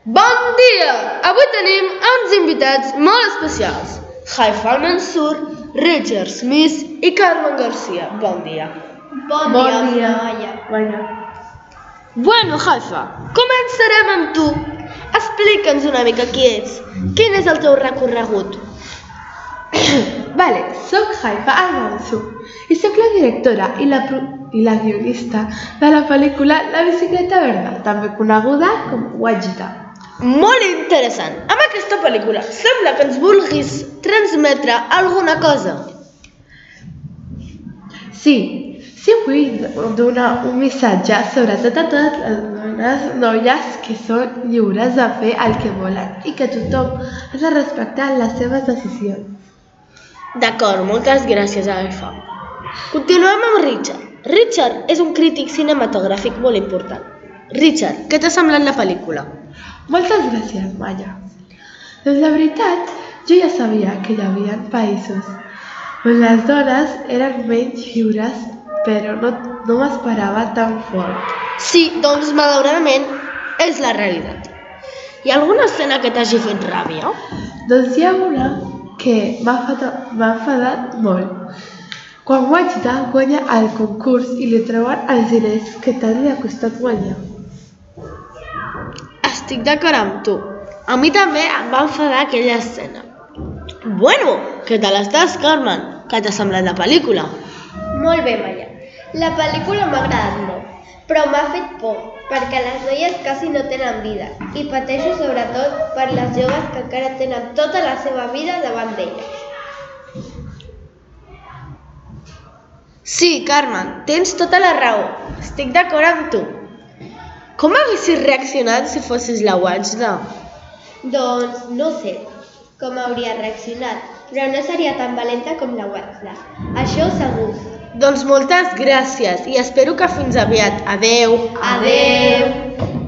Bon dia! Avui tenim uns invitats molt especials. Haifa Al-Mansur, Richard Smith i Carmen Garcia. Bon dia. Bon dia, Maya. Bueno, Haifa, començarem amb tu. Explica'ns una mica qui ets. Quin és el teu recorregut? Vale, soc Haifa Al-Mansur i soc la directora i la guionista de la pel·lícula La bicicleta verda, també coneguda com Wajda. Molt interessant. Amb aquesta pel·lícula sembla que ens vulguis transmetre alguna cosa. Sí vull donar un missatge sobretot a totes les noies que són lliures de fer el que volen i que tothom ha de respectar les seves decisions. D'acord, moltes gràcies, Haifa. Continuem amb Richard. Richard és un crític cinematogràfic molt important. Richard, què t'ha semblat la pel·lícula? Moltes gràcies, Maya. Doncs la veritat, jo ja sabia que hi havia països on les dones eren menys lliures, però no m'esperava tan fort. Sí, doncs malauradament és la realitat. Hi ha alguna escena que t'hagi fet ràbia? Doncs hi ha una que m'ha enfadat molt. Quan Wajda guanya el concurs i li treuen els diners que tant li ha costat guanyar. Estic d'acord amb tu. A mi també em va enfadar aquella escena. Bueno, què tal estàs, Carmen? Què t'ha semblat la pel·lícula? Molt bé, Maya. La pel·lícula m'ha agradat molt, però m'ha fet por, perquè les noies quasi no tenen vida, i pateixo sobretot per les joves que encara tenen tota la seva vida davant d'elles. Sí, Carmen, tens tota la raó. Estic d'acord amb tu. Com haguessis reaccionat si fossis la Wajda? Doncs no sé com hauria reaccionat, però no seria tan valenta com la Wajda. Això segur. Doncs moltes gràcies i espero que fins aviat. Adeu. Adeu.